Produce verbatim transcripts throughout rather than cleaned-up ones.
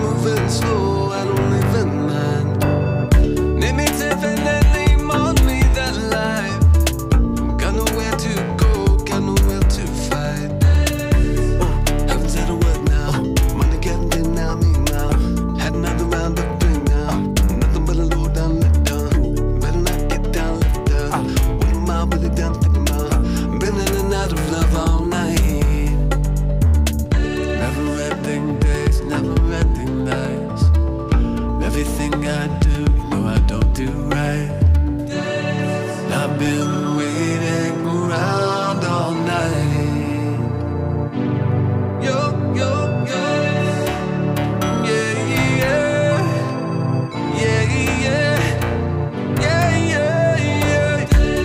moving slow, I don't even mind. Need me definitely mold me that life. Got nowhere to go, got nowhere to fight. Oh, haven't said a word now. Money getting in now, me now. Had another round of three now. Nothing but a low down, let down. Better not get down, left down. What am I really done thinking about? Been in and out of love all night. Never ending days, never ending nights. Everything I do, you know I don't do right. I've been waiting around all night. Yo, yo, yo. Yeah, yeah. Yeah, yeah. Yeah, yeah, yeah.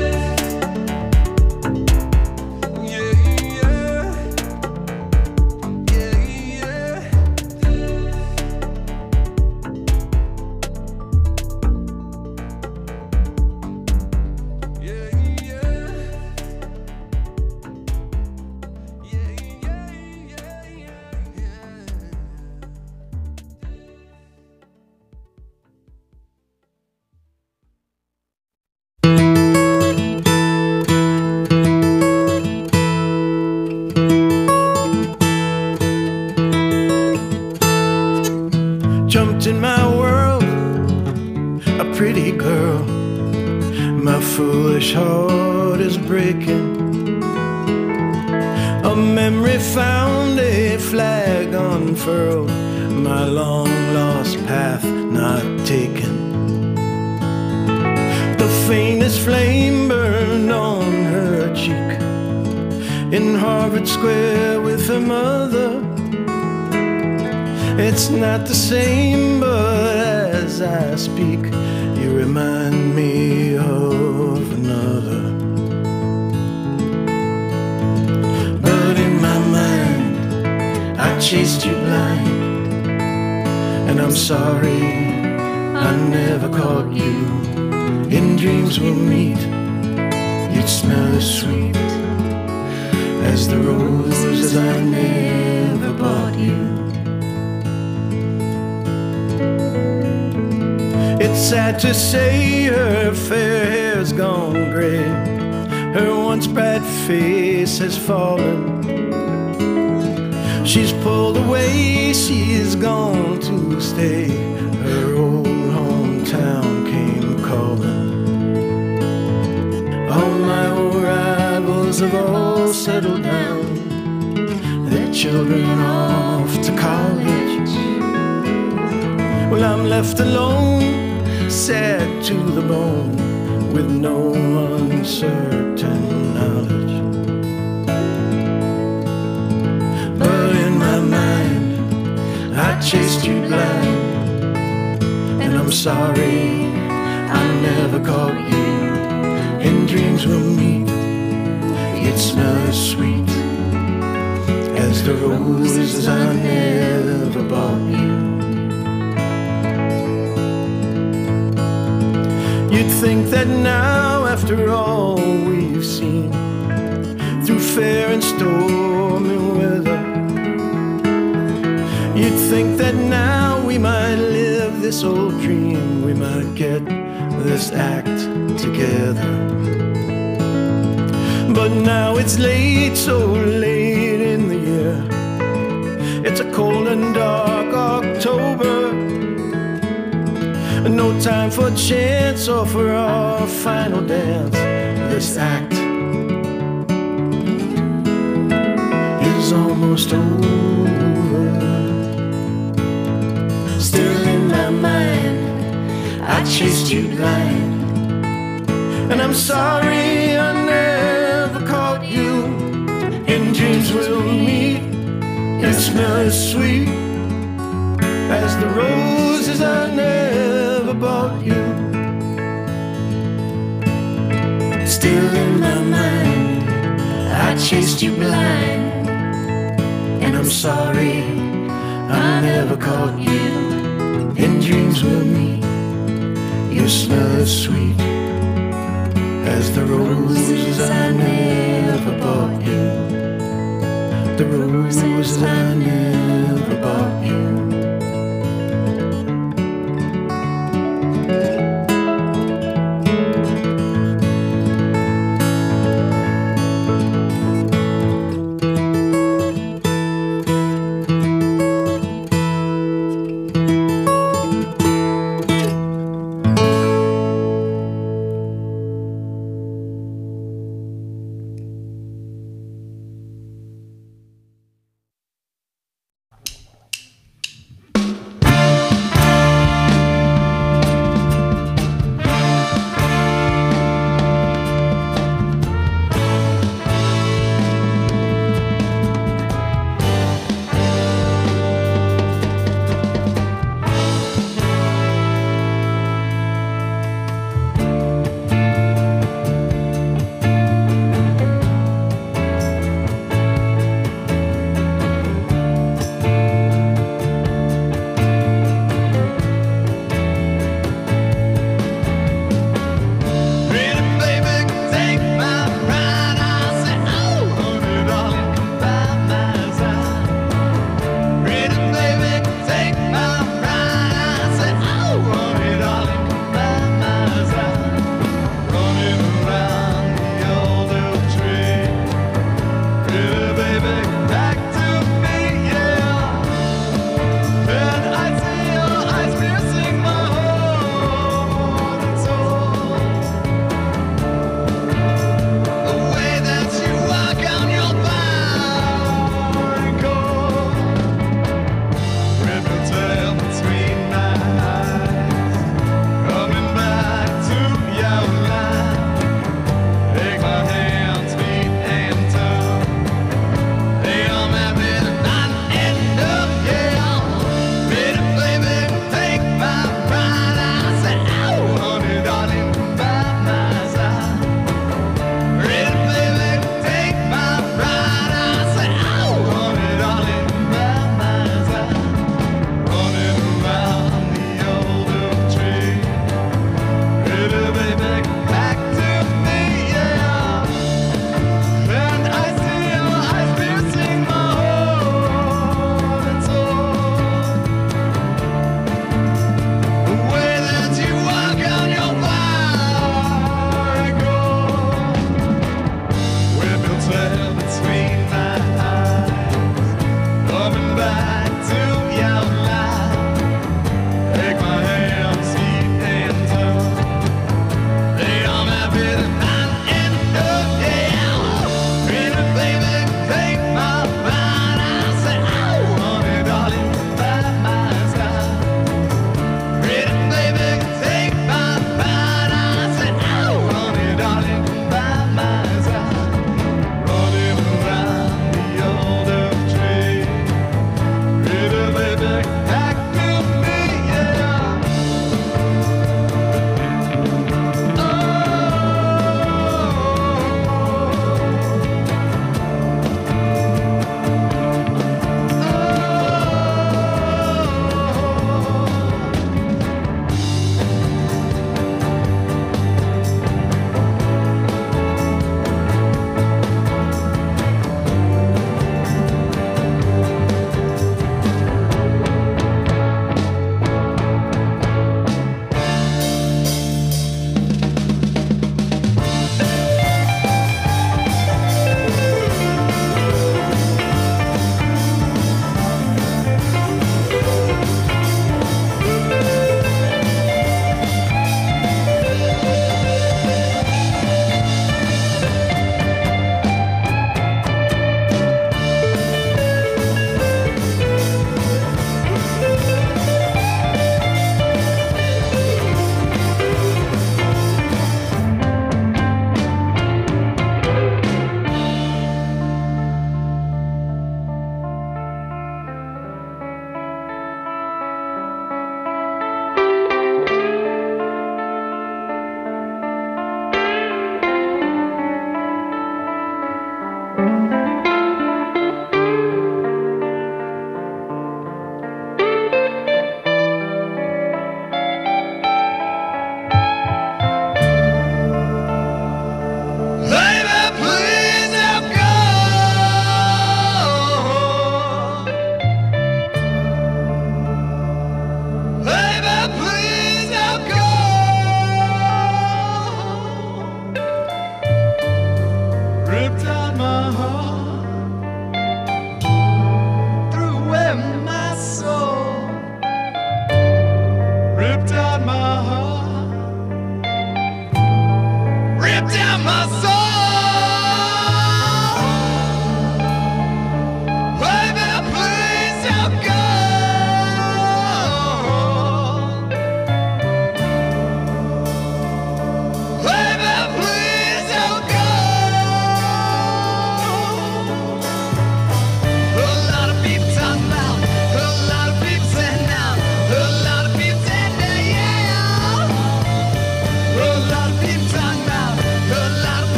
Yeah, yeah. Yeah, yeah. Yeah, yeah. Yeah, yeah, yeah, yeah. Jumped in my world, a pretty girl. My foolish heart is breaking. A memory found, a flag unfurled. My long lost path not taken. The faintest flame burned on her cheek. In Harvard Square with her mother. It's not the same, but as I speak, you remind me of another. But in my mind, I chased you blind. And I'm sorry I never caught you. In dreams we'll meet, you'd smell as sweet as the roses I never bought you. It's sad to say her fair hair's gone gray. Her once bright face has fallen. She's pulled away, she's gone to stay. Her old hometown came calling. All my old rivals have all settled down. Their children off to college. Well, I'm left alone, sad to the bone, with no uncertain knowledge. But in my mind, I chased you blind. And I'm sorry I never caught you. In dreams we'll meet, you'd smell as sweet as the roses I never bought you. You'd think that now, after all we've seen, through fair and stormy weather, you'd think that now we might live this old dream, we might get this act together. But now it's late, so late in the year. It's a cold and dark October. No time for chance or for our final dance. This act is almost over. Still in my mind, I chased you blind. And I'm sorry I never caught you. In dreams we'll meet, you smell as sweet as the roses I never bought you. Still in my mind, I chased you blind. And I'm sorry I never caught you. In dreams we'll meet, you smell as sweet as the roses I never bought you. The roses I never bought you.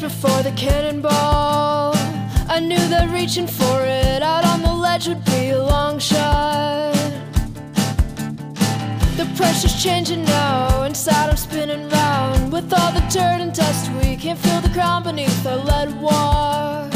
before the cannonball, I knew that reaching for it out on the ledge would be a long shot. The pressure's changing now, inside I'm spinning round. With all the dirt and dust, we can't feel the ground beneath our lead walk.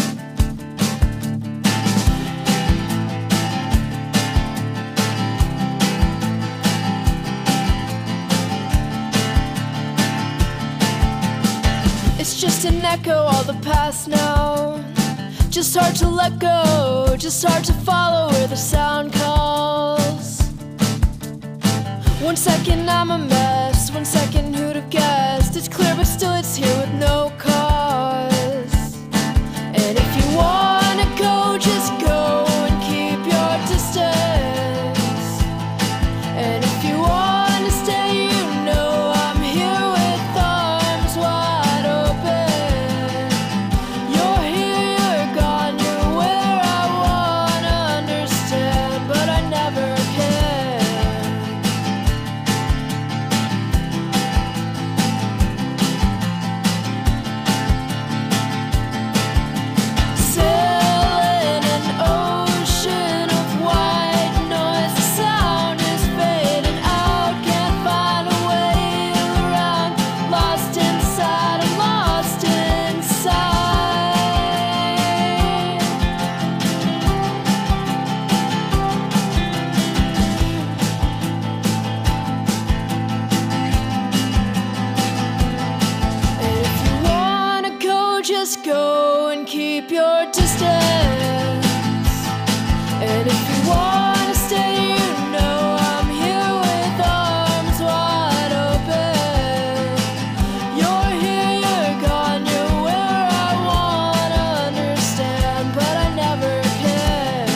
It's just an echo, all the past now. Just hard to let go, just hard to follow where the sound calls. One second I'm a mess, one second who'd have guessed? It's clear but still it's here with no cause. And if you wanna go, just go and keep your distance. And if you wanna stay, you know I'm here with arms wide open. You're here, you're gone, you're where I wanna understand, but I never can. Sailing an ocean of white noise, the sound is fading out, can't find a way around. Lost inside, I'm lost inside. And if you wanna go, just go and keep your distance. And if you wanna stay, you know I'm here with arms wide open. You're here, you're gone, you're where I wanna understand, but I never can.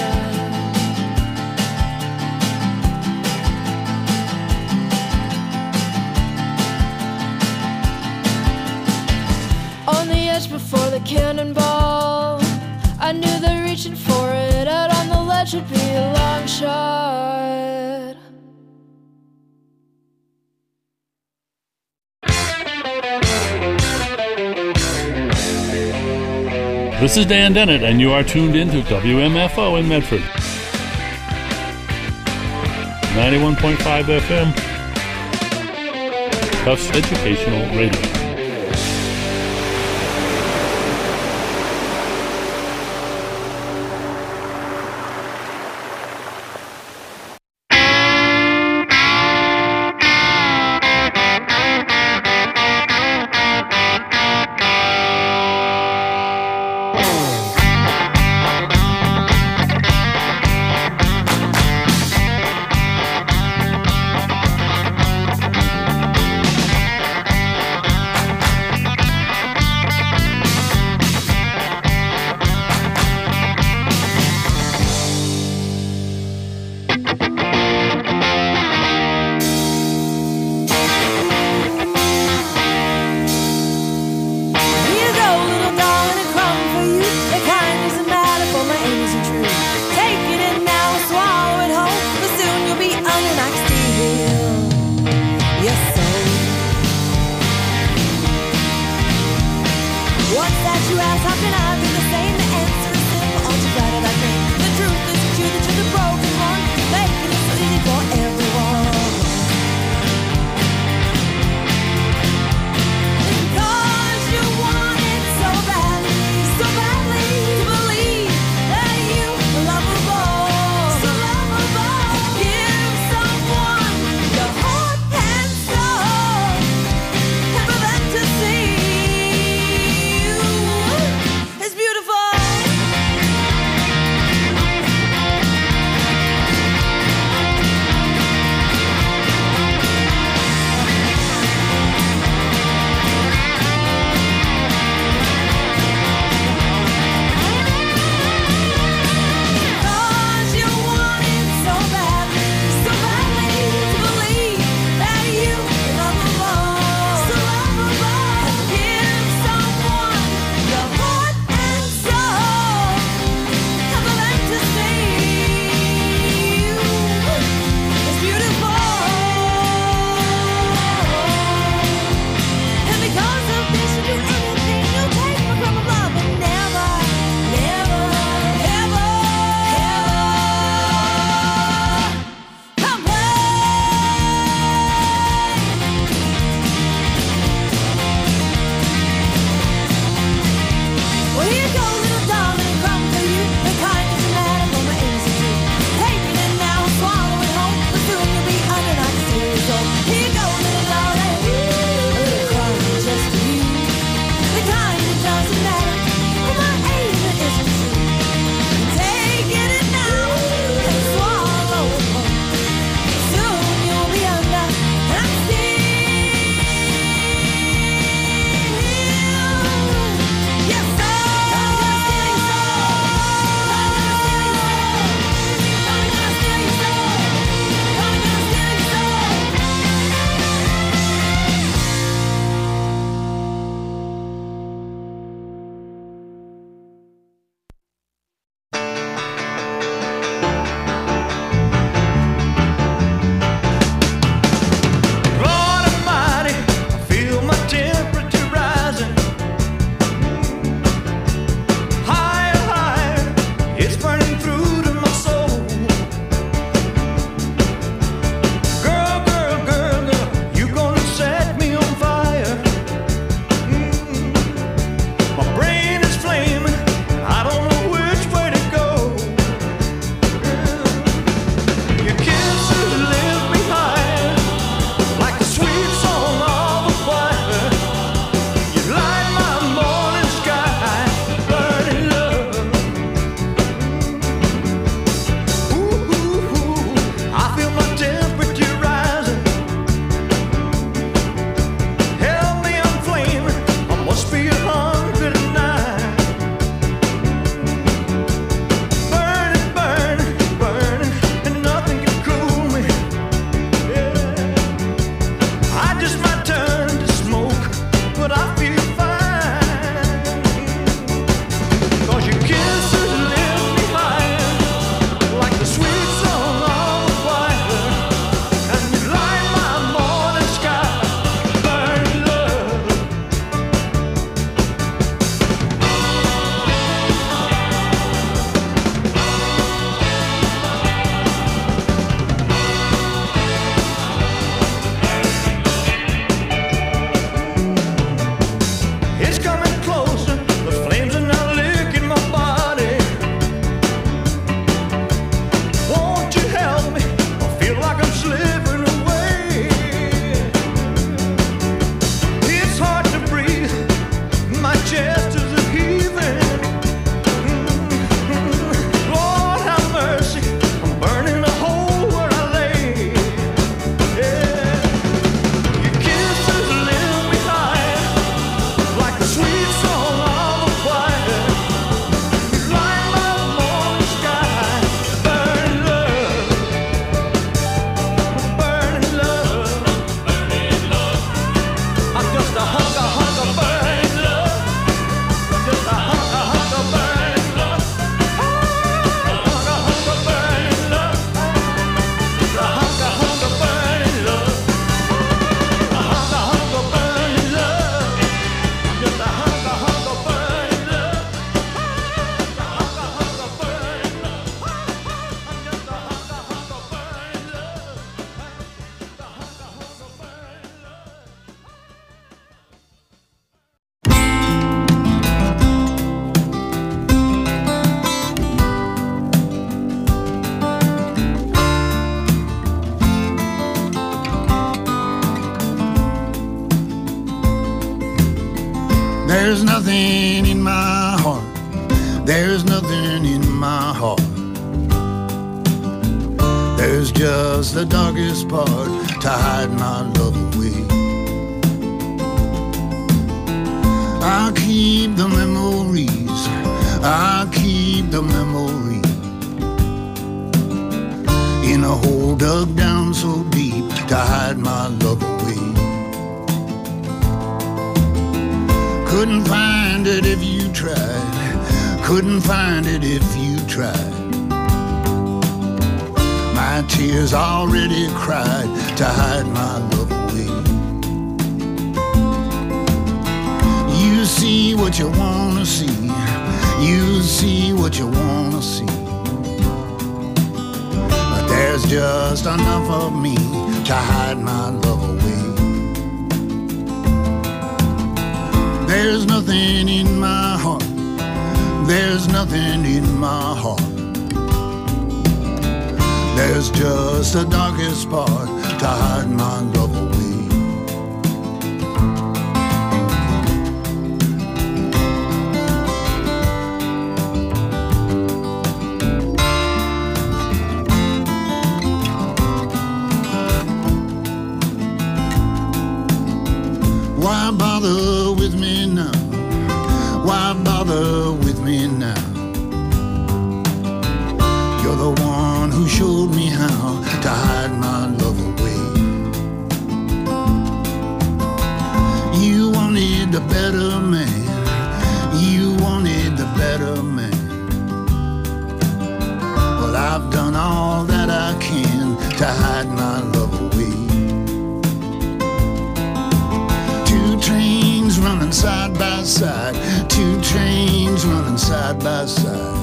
On the edge before the cannonball, I knew that reaching for it out on the ledge would be a long shot. This is Dan Dennett, and you are tuned in to W M F O in Medford. ninety-one point five F M, Tufts Educational Radio. Here you go, little darling, a crumb for you. The kind doesn't matter for my aim isn't true. Take it in now and swallow it whole, but soon you'll be under my steel. Yes, sir. What's that you ask? How can I be the same? The answer is simple. Aren't you glad that I think the truth is that you're the broken one, making it so easy for everyone. Because you want it so badly, so badly to believe that you are lovable, so lovable. Give someone your heart and soul, and for them to see you is beautiful. There's nothing in my heart. There's nothing in my heart. There's just the darkest part to hide my love away. I'll keep the memories. I'll keep the memories in a hole dug down so deep to hide my love away. Couldn't find it if you tried. Couldn't find it if you tried. My tears already cried to hide my love away. You see what you wanna see. You see what you wanna see. But there's just enough of me to hide my love away. There's nothing in my heart. There's nothing in my heart. There's just the darkest part to hide my love away. Why bother with me now? Why bother with me now? You're the one who showed me how to hide my love away. You wanted the better man. You wanted the better man. Well, I've done all that I can to hide my love away. Two trains running side by side. Two trains running side by side.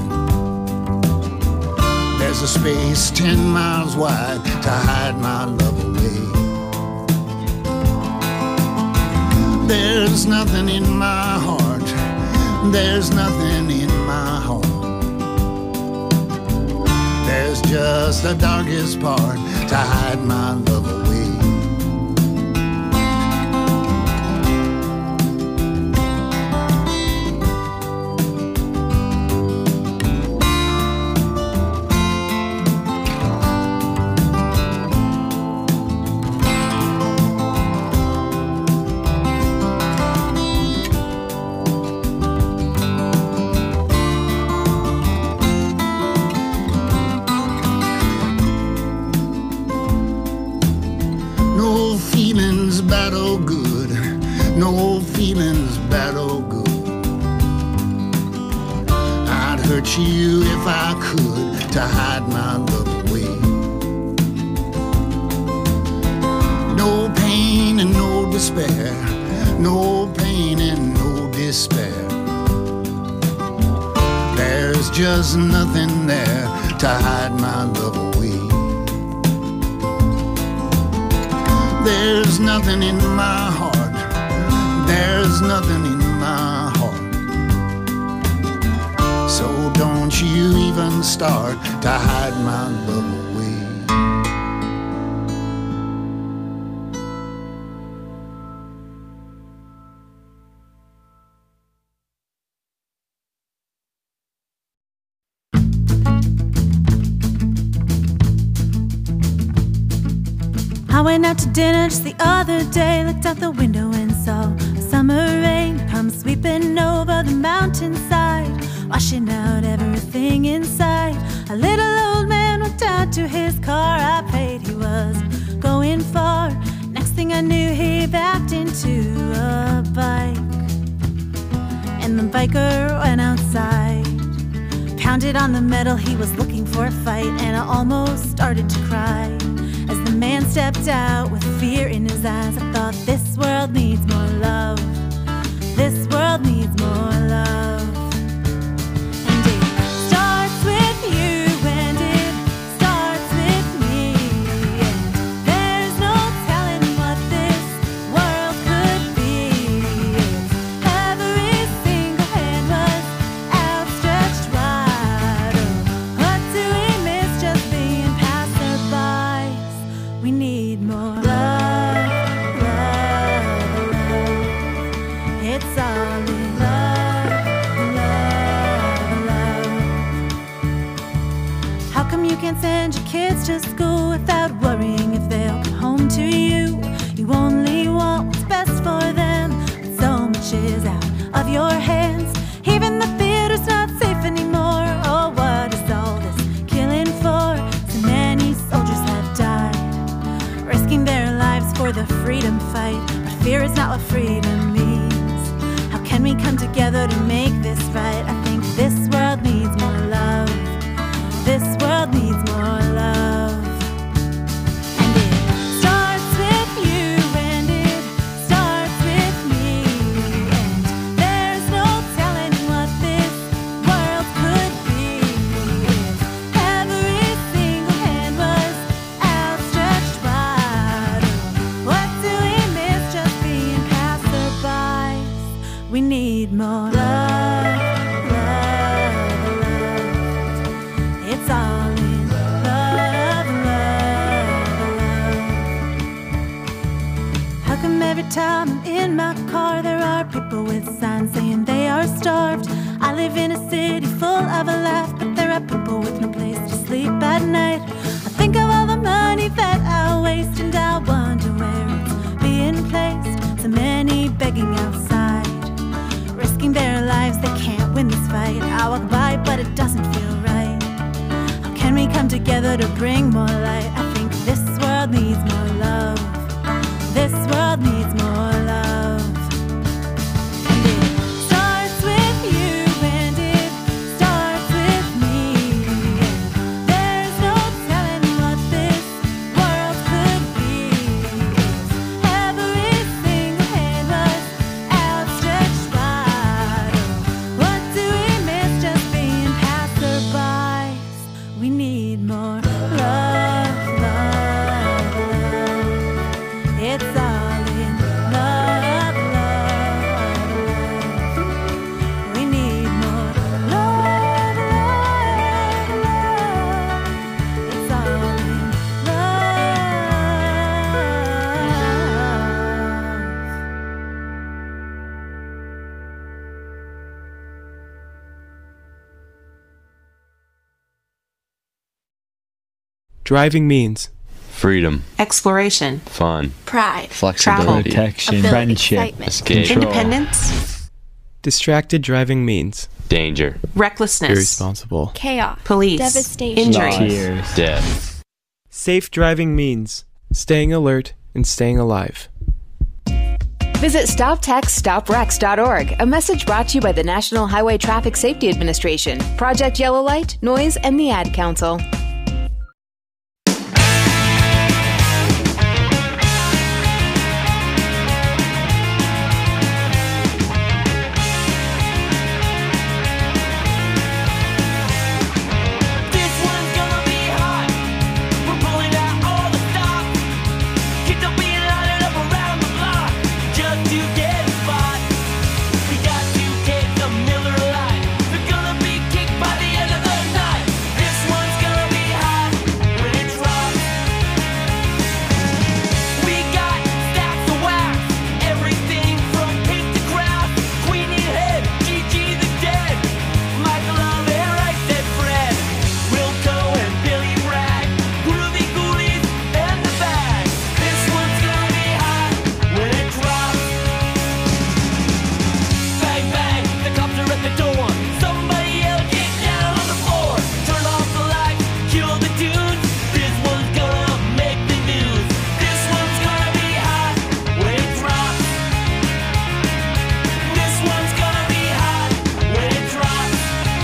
There's a space ten miles wide to hide my love away. There's nothing in my heart. There's nothing in my heart. There's just the darkest part to hide my love away. No feelings bad or good. I'd hurt you if I could to hide my love away. No pain and no despair. No pain and no despair. There's just nothing there to hide my love away. There's nothing in my heart. There's nothing in my heart. So don't you even start to hide my love away. I went out to dinner just the other day, looked out the window and saw a summer rain come sweeping over the mountainside, washing out everything inside. A little old man walked out to his car. I prayed he was going far. Next thing I knew, he backed into a bike, and the biker went outside, pounded on the metal. He was looking for a fight, and I almost started to cry as the man stepped out with fear in his eyes. I thought, this world needs more love. This world needs more love. And it starts with you, and it starts with me. And there's no telling what this world could be. If every single hand was outstretched wide, oh, what do we miss just being passerbys? We need more love, love, love. It's all in can't send your kids to school without worrying if they'll come home to you. You only want what's best for them, but so much is out of your hands. Even the theater's not safe anymore. Oh, what is all this killing for? So many soldiers have died, risking their lives for the freedom fight. But fear is not what freedom means. How can we come together to make this right? I think this world needs more love. This world needs more love. And it starts with you, and it starts with me. And there's no telling what this world could be if every single hand was outstretched wide. What do we miss just being passerbys? We need more love, love, love. It's all in love, love, love. How come every time I'm in my car there are people with signs saying they are starved? I live in a city full of a laugh, but there are people with no place to sleep at night. I think of all the money that I waste, and I wonder where it's being placed. So many begging outside, risking their lives, they can't win this fight. I walk by, but it doesn't feel right. How can we come together to bring more light? I think this world needs more love. This world needs more love. And it starts with you, and it starts with me. And there's no telling what this world could be if every single hand was outstretched wide. What do we miss just being passerbys? We need more love, love, love. It's all in love, love, love. We need more love, love, love. It's all in love. Driving means Freedom, Exploration, fun, Pride, flexibility, protection, ability, friendship, excitement, escape, independence, distracted driving means danger, recklessness, irresponsible. chaos, police, devastation, injury, tears, death. Safe driving means staying alert and staying alive. Visit stop text stop wrecks dot org. A message brought to you by the National Highway Traffic Safety Administration, Project Yellow Light, Noise, and the Ad Council. This one's gonna be hot. We're pulling out all the stops. Kids will be lining up around the block just to get a spot. We got to take the Miller Lite. They're gonna be kicked by the end of the night. This one's gonna be hot when it drops. We got stacks of wax, everything from pink to craft. Queenie Head, Gigi the Dead, Michael Love and Right Said Fred, Wilco and Billy Bragg, Groovy Ghoulies and the Bag. This one's gonna be hot when it drops. Bang bang, the cops are at the door. Somebody yell, get down on the floor. Turn off the lights, kill the tunes. This one's gonna make the news. This one's gonna be hot when it drops. This one's gonna be hot when it drops.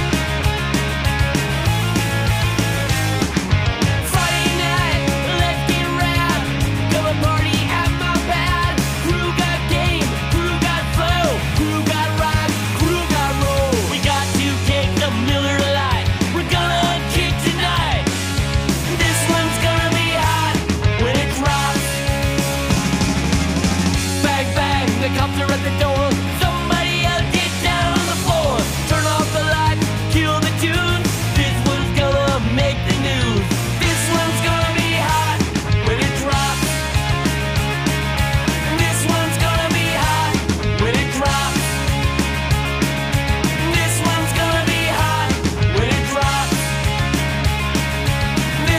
Friday night, let's get rad. Come and party at my pad. Crew got game, crew got flow, crew got rock, crew got roll. We got to take the Miller Lite. We're gonna kick tonight. This one's gonna be hot when it drops. Bang bang, the cops are at the door. Somebody else get down on the floor. Turn off the lights, kill the tunes. This one's gonna make the news. This one's gonna be hot when it drops. This one's gonna be hot when it drops. This one's gonna be hot when it drops.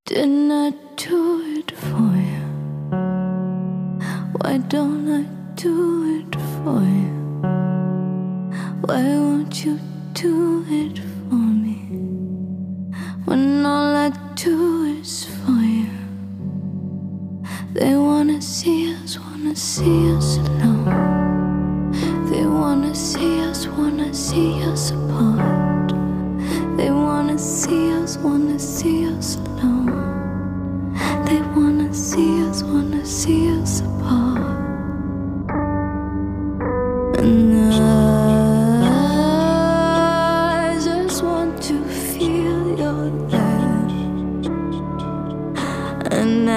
Didn't I do it for you? Why don't I do it for you? Why won't you do it for me? When all I do is for you. They wanna see us, wanna see us alone. They wanna see us, wanna see us apart. They wanna see us, wanna see us alone. They wanna see us, wanna see us apart. And I just want to feel your love. And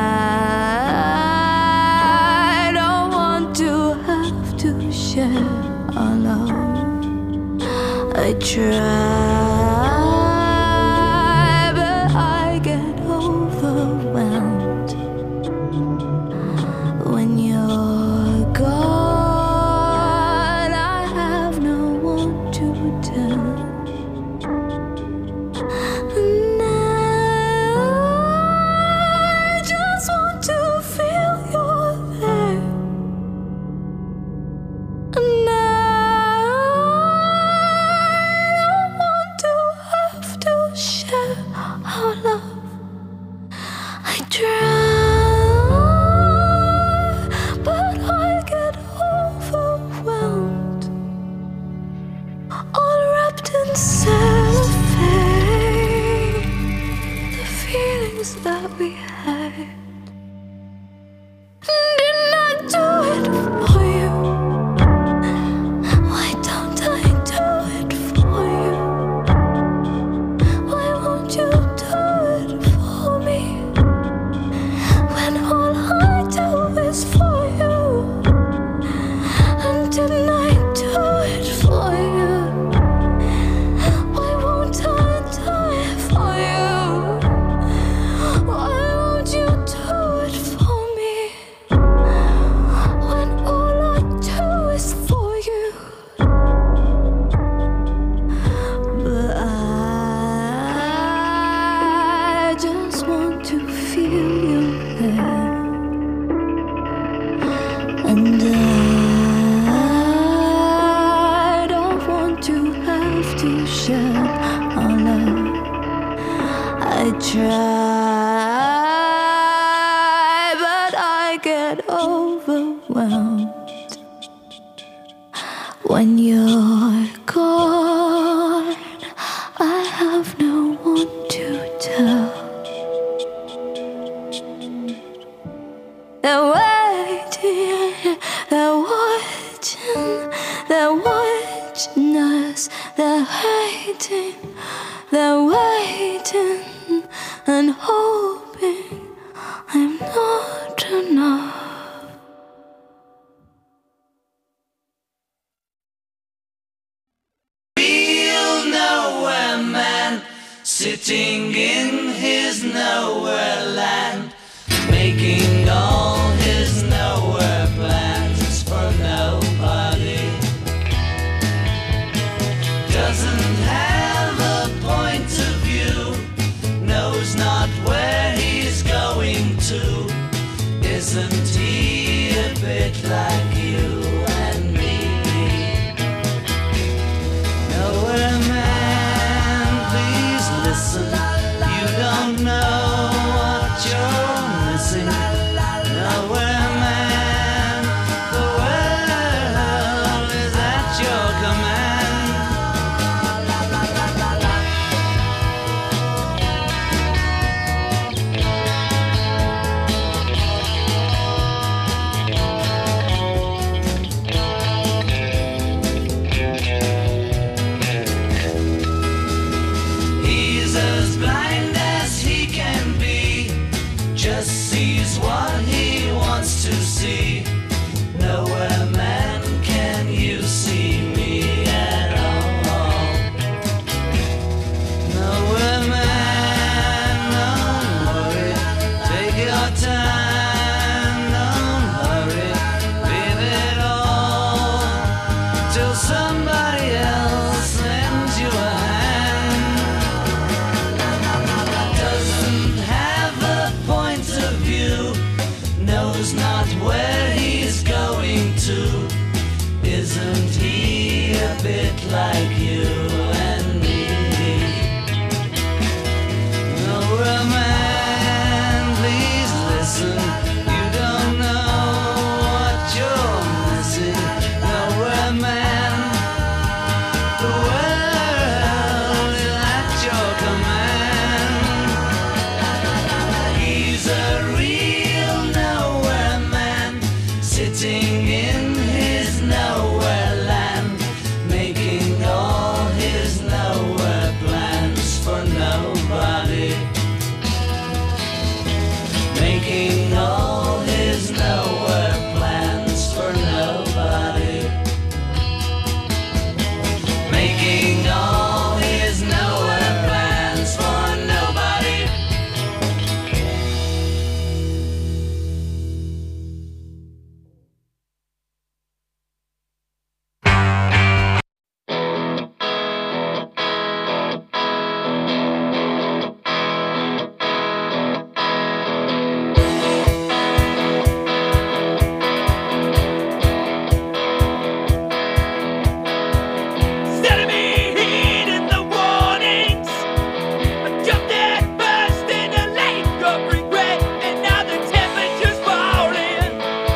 I don't want to have to share our love. I try, but I get overwhelmed when you're gone. I have no one to tell. And I just want to feel you're there. And I don't want to have to share our love. I try, but I get overwhelmed, all wrapped in cellophane. The feelings that we had. Didn't I do it for you? Why don't I do it for you? Why won't you do it for me? When all I do is for you. And didn't I do it for you? Why won't I do it for you? Why won't you do it for me? When all I do is for you. But I just want to feel you there. And I don't want to have to share our love. I try, but I get overwhelmed when you're gone. I have no one to tell. They're waiting, they're watching, they're watching us. They're waiting, they're waiting and hoping I'm not enough. Real nowhere man, sitting in his nowhere land, making all his nowhere plans for nobody. Doesn't have a point of view, knows not where he's going to. Isn't he a bit like you and me? Nowhere man, please listen. You don't know what you're nobody, making all his nowhere plans for nobody, making all his nowhere plans for nobody. Instead of me heeding the warnings, I jumped head first in a lake of regret, and now the temperature's falling.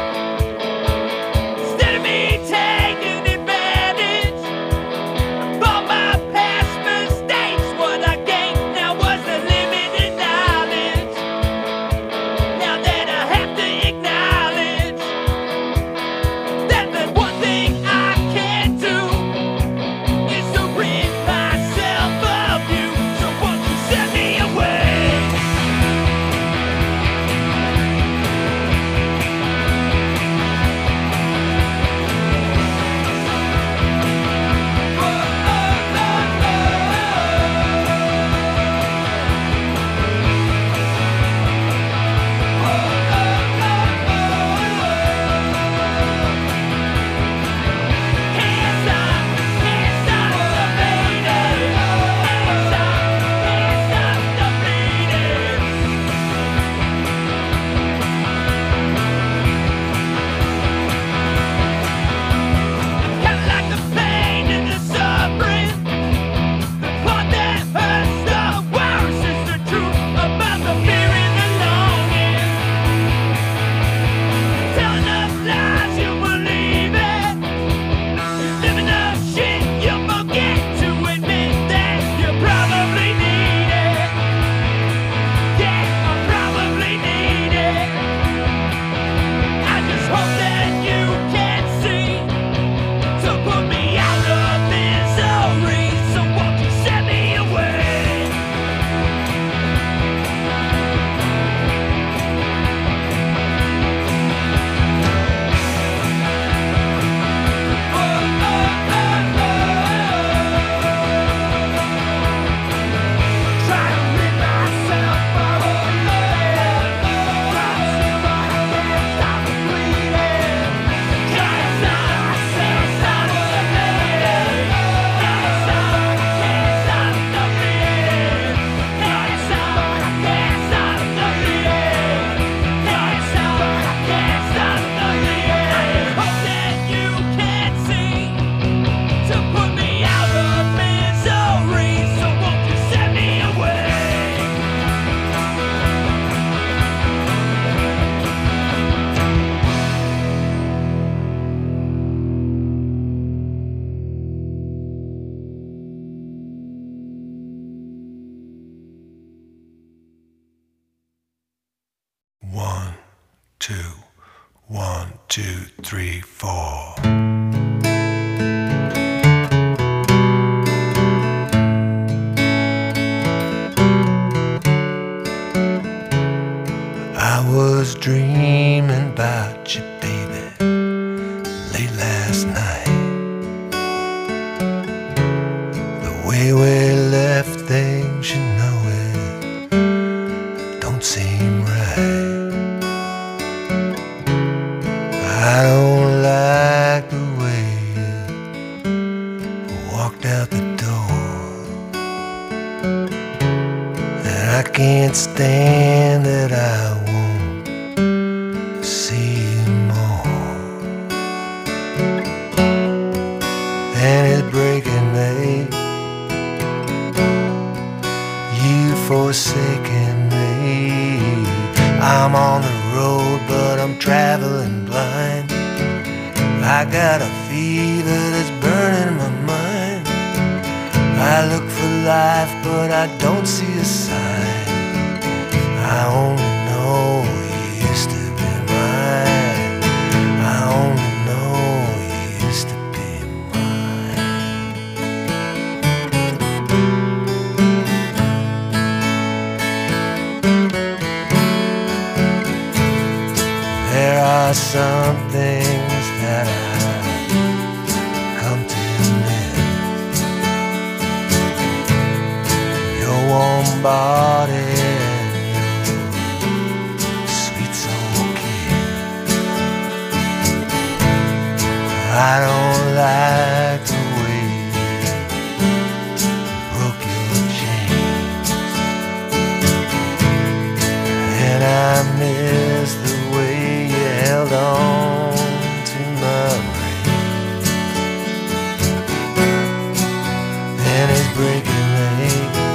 Instead of me taking advantage of all my past mistakes, what I gained now was a limited knowledge. Now that I have to acknowledge that there's one thing I can't do is to rid myself of you. So won't you send me away? Hands up, hands up the bleeding. Hands up, hands up the bleeding. Kinda like the pain and the suffering. The part that hurts the worst is the truth about the fear and the longing. Tell enough lies, you believe it. Live enough shit, you forget to admit that you probably need it. Yeah, I probably need it. I just hope that you can see to put me out of misery. So won't you send me away? Try to rid myself of you. Try to see what I can stop the bleeding. Can't stop, can't stop the bleeding. Can't stop, can't stop the bleeding. Can't stop, can't stop the bleeding. Can't stop, can't stop the bleeding. I just hope that you can see to put me out of misery. So won't you send me away? One, two, one, two, three, four. I was dreaming about you, baby, late last night. The way we left things, you know it don't seem right. I don't like the way you walked out the door, and I can't stand that I won't see you more. And it's breaking me, you forsaken me. I'm on the road, but I'm traveling blind. I got a fever that's burning my mind. I look for life, but I don't see a sign. I only know you used to be mine. I only know you used to be mine. are some things that I've come to miss. Your warm body and your sweet soul kiss. I don't like the way you broke your chains, and I miss the way you held on to my reins. And it's breaking me,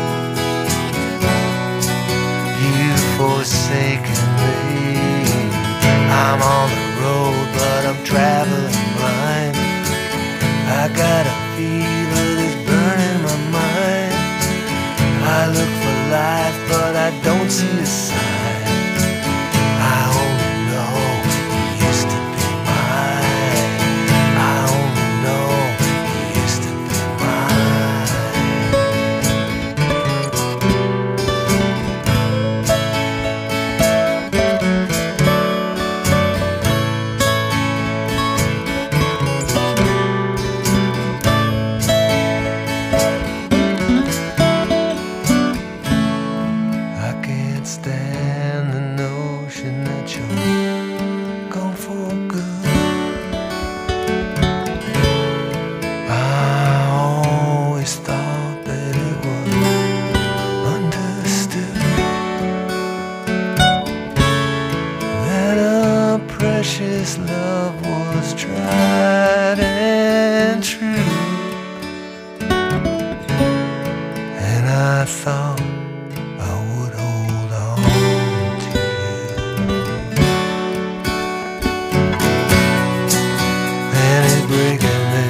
you've forsaken me. I'm on the road, but I'm traveling blind. I got a fever that's burning my mind. I look for life, but I don't see a sign. I only know you used to be mine. I only know you used to be I can't stand the notion that you're gone for good. I always thought that it was understood that a precious love was tried and true, and I thought I would hold on to you. And it's breaking me,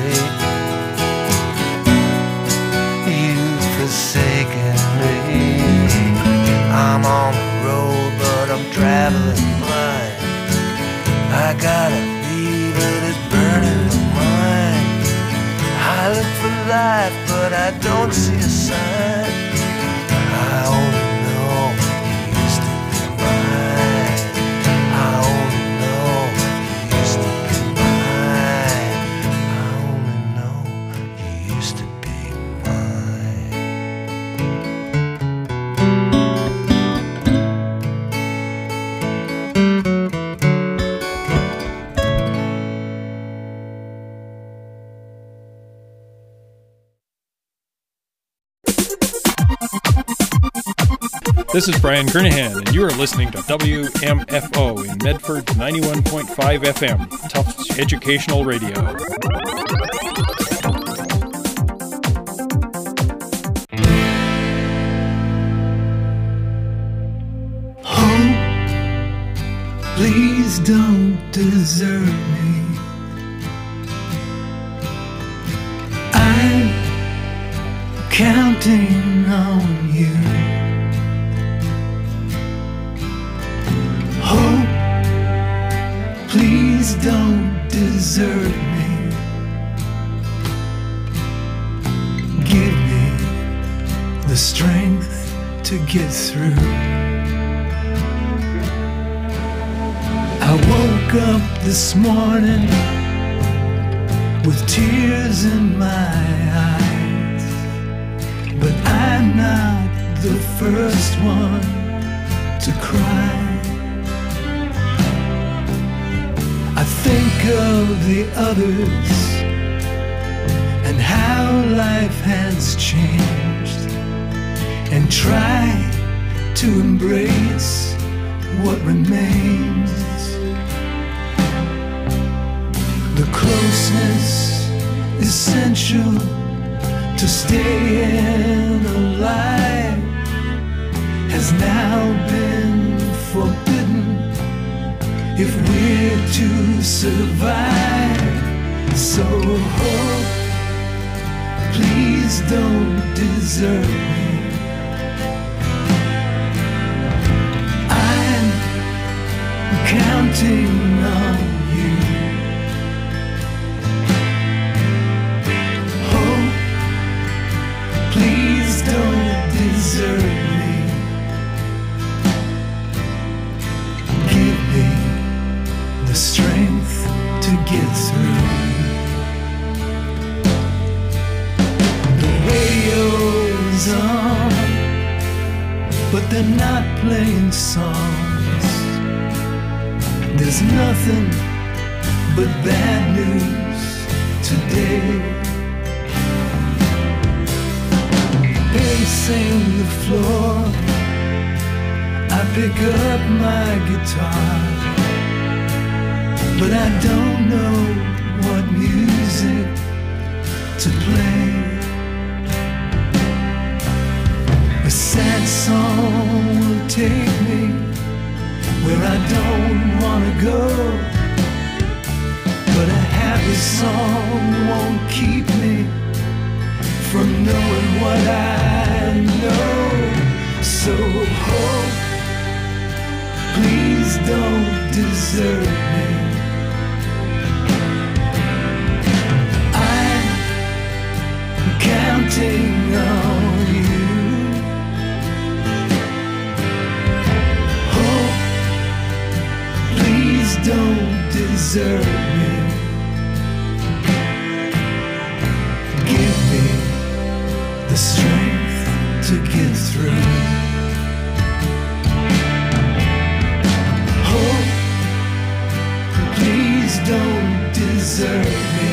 you've forsaken me. I'm on the road, but I'm traveling blind. I got a fever that's burning my mind. I look for life, but I don't see a sign. I only know you used to be mine. I only know you used to be mine. I only know you used to be mine. This is Brian Kernahan, and you are listening to W M F O in Medford ninety-one point five F M, Tufts Educational Radio. Hope, please don't desert me. I'm counting on you. Hope, please don't desert me. Give me the strength to get through. I woke up this morning with tears in my eyes, but I'm not the first one to cry. I think of the others and how life has changed, and try to embrace what remains. The closeness essential to staying alive has now been forbidden if we're to survive. So hope, please don't desert me. I'm counting on you. Hope, please don't desert me. Give me the strength but they're not playing songs. There's nothing but bad news today. Pacing the floor, I pick up my guitar, but I don't know what music to play. A sad song will take me where I don't wanna go, but a happy song won't keep me from knowing what I know. So hope, please don't desert me. I'm counting on you. Hope, please don't desert me. Give me the strength to get through. Hope, please don't desert me.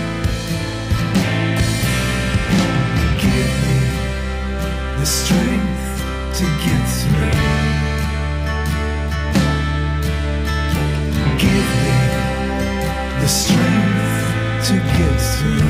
Give me the strength to get through. Give me the strength to get through.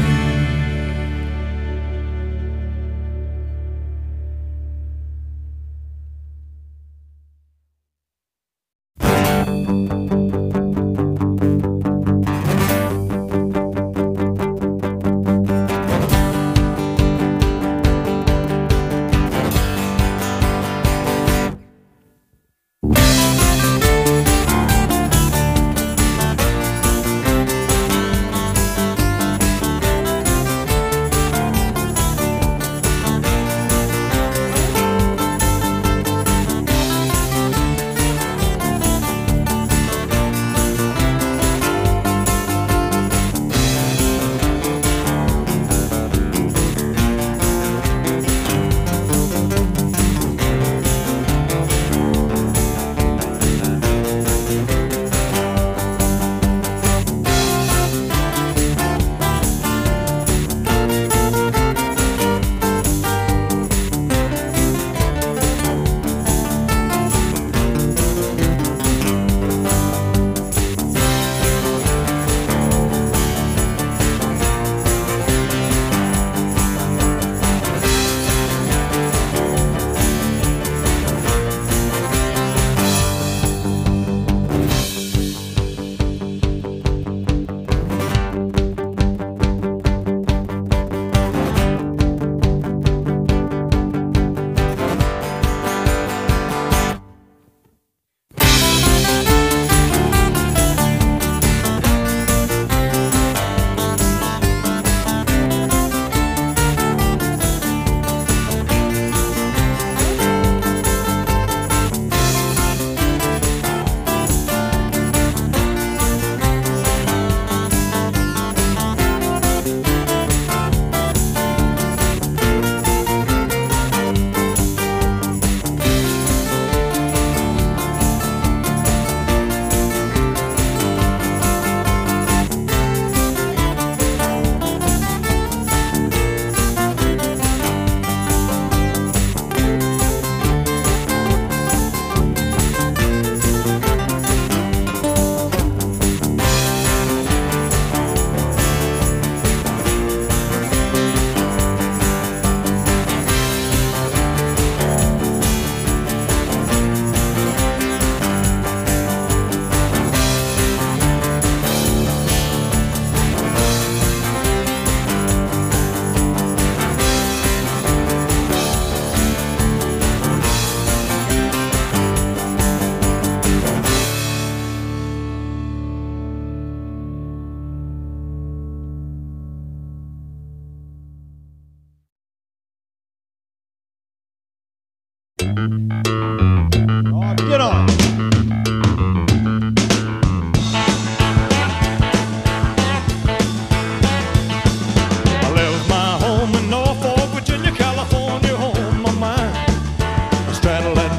Oh, get on. I left my home in Norfolk, Virginia, California, on my mind. I straddled that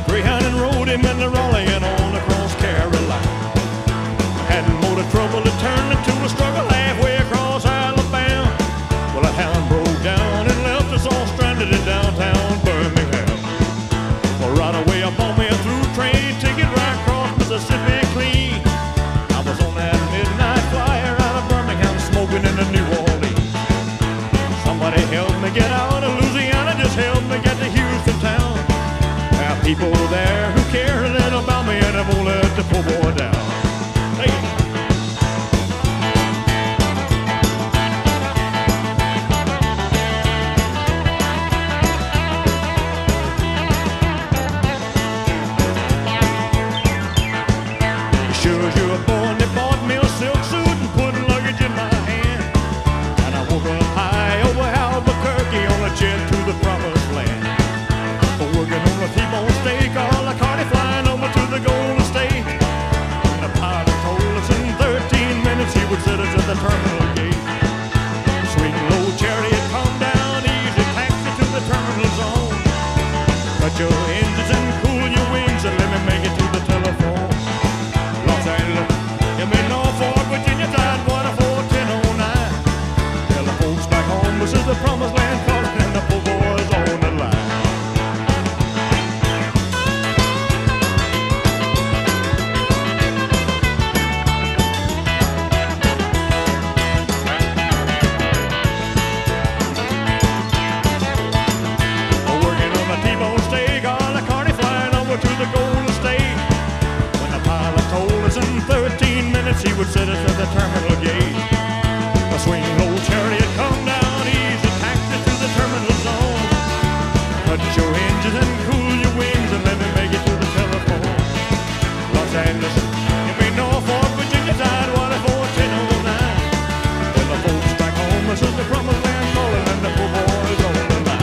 people there who care a little about me, and I won't let the poor boy down. Hey. Sure as you were born, they bought me a silk suit and put luggage in my hand. And I woke up high over Albuquerque on a jet to the promised land. Working on a T-bone steak, all a cardi flying over to the Golden State. And the pilot told us in thirteen minutes he would set us at the terminal gate. Swing low chariot, calm down, easy taxi to the terminal zone. Cut your engines and cool your wings and let me make it to the telephone. Los Angeles, you may Norfolk, Virginia, Tidewater four ten oh nine. Tell the folks back home this is the promised land calling and the poor boys on the line. He would set us at the terminal gate. A swing low chariot, come down easy, taxi to the terminal zone. Cut your engines and cool your wings and let me make it to the telephone. Los Angeles, you may Norfolk, Virginia, Tidewater four ten oh nine. Tell the folks back home this is the promised land calling and the poor boys on the line.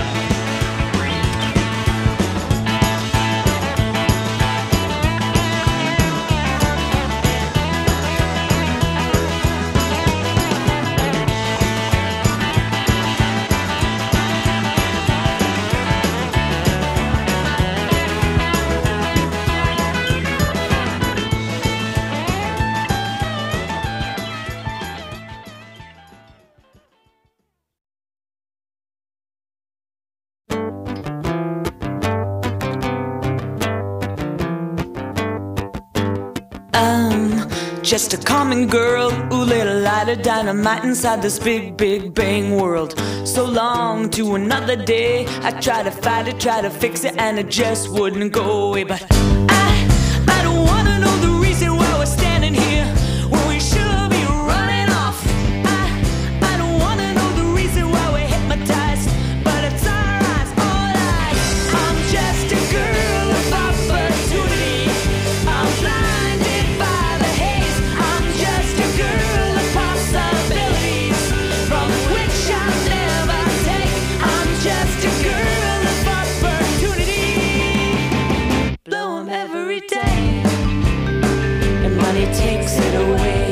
Just a common girl who lit a light of dynamite inside this big, big bang world. So long to another day, I tried to fight it, tried to fix it, and it just wouldn't go away. But I, I don't wanna know the reason why we're standing here when we should be running off. I, I don't wanna know the reason why we're hypnotized, but it's our eyes, all eyes. I'm just a girl of opportunity. I'm blinded by the haze. I'm just a girl of possibilities from which I'll never take. I'm just a girl of opportunity. Blow 'em every day, and money takes it away.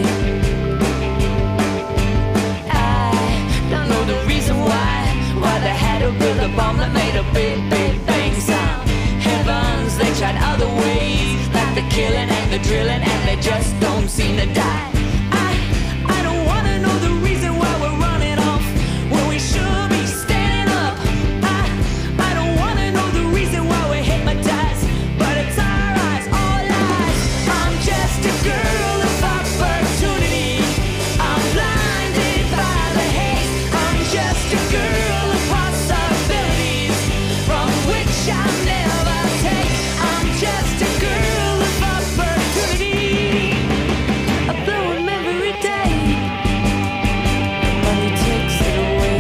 I don't know the reason why, why they had to build a bomb that made a big, big bang sound. Heavens, they tried other ways, like the killing and the drilling, and they just don't seem to die. I, I don't wanna know the reason why we're running off when we should be standing up. I, I don't wanna know the reason why we're hypnotized, but it's our eyes, all eyes. I'm just a girl of opportunity. I'm blinded by the haze. I'm just a girl of possibilities from which I'll never take. I'm just a girl of opportunity. I blow 'em every day. Money takes it away.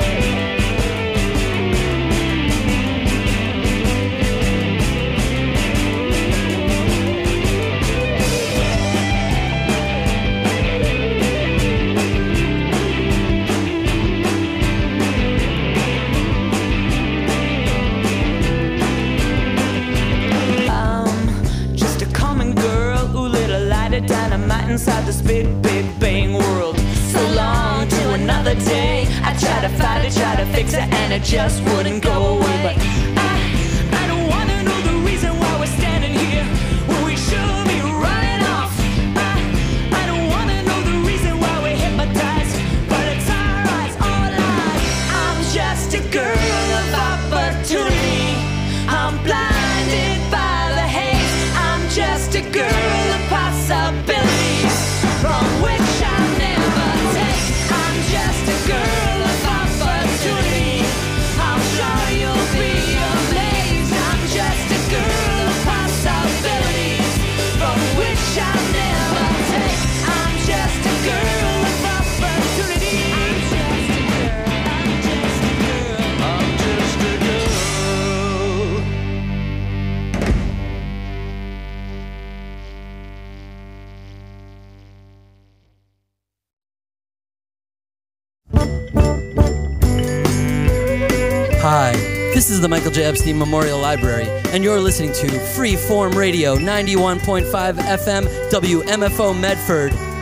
I'm just a common girl who lit a light of dynamite inside this big, big bang world. So long to another day. I tried to fight it, tried to fix it, and it just wouldn't go away. But I, I don't wanna know the reason why we're standing here when we should be running off. I, I don't wanna know the reason why we're hypnotized, but it's our eyes, all eyes. I'm just a girl of opportunity. I'm blinded by the haze. I'm just a girl of possibilities from which I'll never take. I'm just a girl of opportunity. I'm sure you'll be Hi, this is the Michael J. Epstein Memorial Library, and you're listening to Freeform Radio ninety-one point five F M W M F O Medford.